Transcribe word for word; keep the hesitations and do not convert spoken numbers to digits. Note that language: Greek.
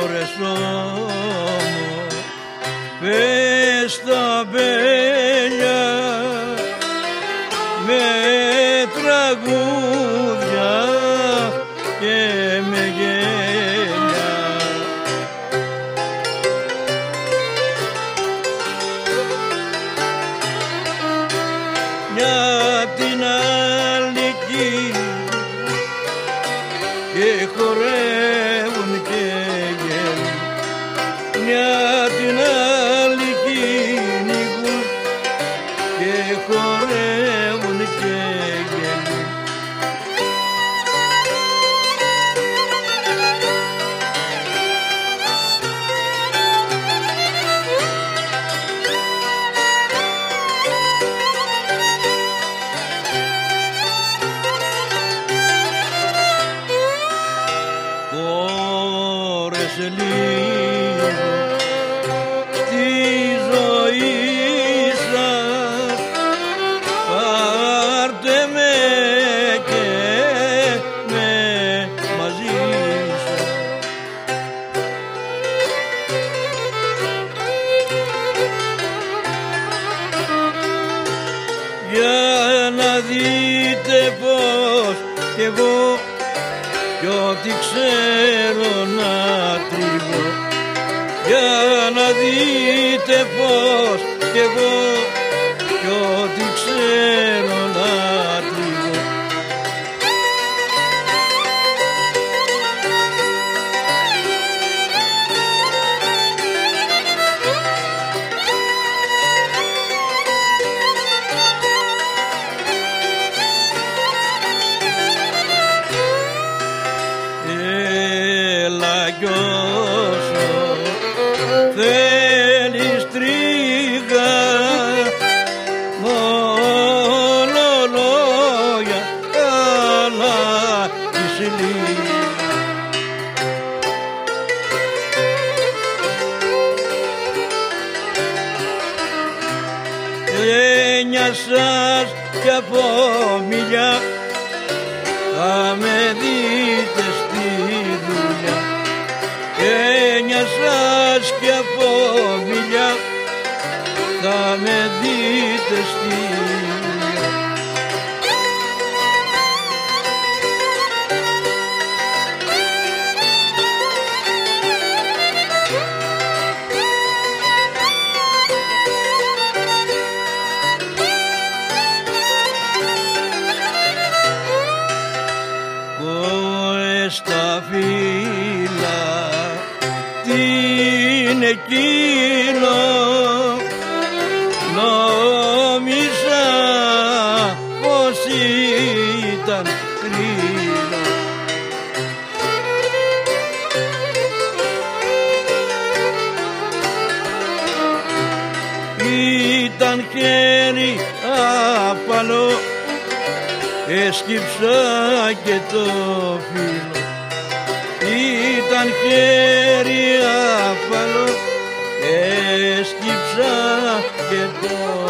ώρες όμως πες τα μπέλια με τραγούδια και με γέλια. Μια την άλλη και χορεύουν και γέλουν, μια την άλλη κυνηγούν και χορεύουν και γέλουν. Χώρεσε λίγο στη ζωή σας, πάρτε με και με μαζί σας. Για να δείτε πως κι εγώ κι ό,τι ξέρω να τρίβω, για να δείτε πως κι εγώ κι ό,τι ξέρω να τρίβω. Έλα κι όσο θέλεις τρίγα, μόνο λόγια καλά της λίγα. Έννοια σας κι από μιλιά θα με δείτε στη δουλειά. Έννοια σας κι από μιλιά θα με δείτε στη δουλειά. Στα φύλλα την εκείνο νόμιζα πως ήταν κρύο. Ήταν χέρι απαλό, έσκυψα και το φύλλο. Ήταν χέρι απαλό, έσκυψα και το